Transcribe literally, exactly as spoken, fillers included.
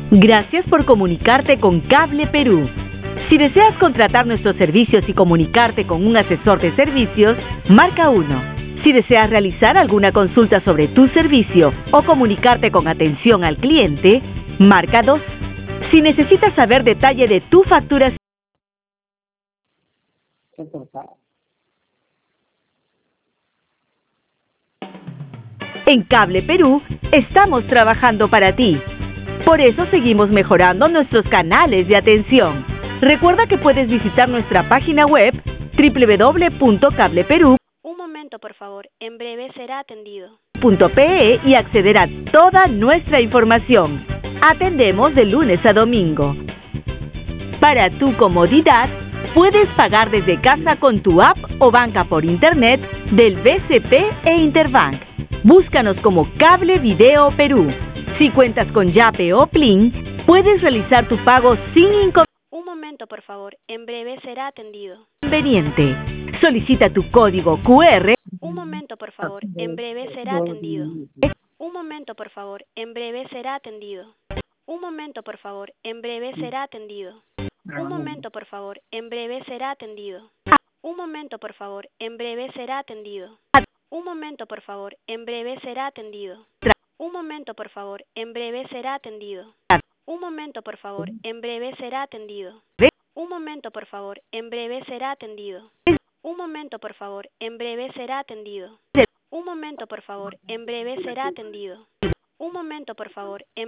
Gracias por comunicarte con Cable Perú. Si deseas contratar nuestros servicios y comunicarte con un asesor de servicios, marca uno. Si deseas realizar alguna consulta sobre tu servicio o comunicarte con atención al cliente, marca dos. Si necesitas saber detalle de tu facturación, en Cable Perú estamos trabajando para ti. Por eso seguimos mejorando nuestros canales de atención. Recuerda que puedes visitar nuestra página web doble u doble u doble u punto cable perú Un momento, por favor. En breve será atendido. punto pe e y acceder a toda nuestra información. Atendemos de lunes a domingo. Para tu comodidad, puedes pagar desde casa con tu app o banca por internet del B C P e Interbank. Búscanos como Cable Video Perú. Si cuentas con Yape o Plin, puedes realizar tu pago sin inconveniente. Un momento, por favor. En breve será atendido. Solicita tu código cu erre. Un momento, por favor. En breve será atendido. Un momento, por favor. En breve será atendido. Un momento, por favor. En breve será atendido. Un momento, por favor. En breve será atendido. Un momento, por favor. En breve será atendido. Un momento, por favor. En breve será atendido. Un momento, por favor. En breve será atendido. Un momento, por favor. En breve será atendido. Un momento, por favor. En breve será atendido. Un momento, por favor. En breve será atendido. Un momento, por favor. En breve será atendido. Un momento, por favor. En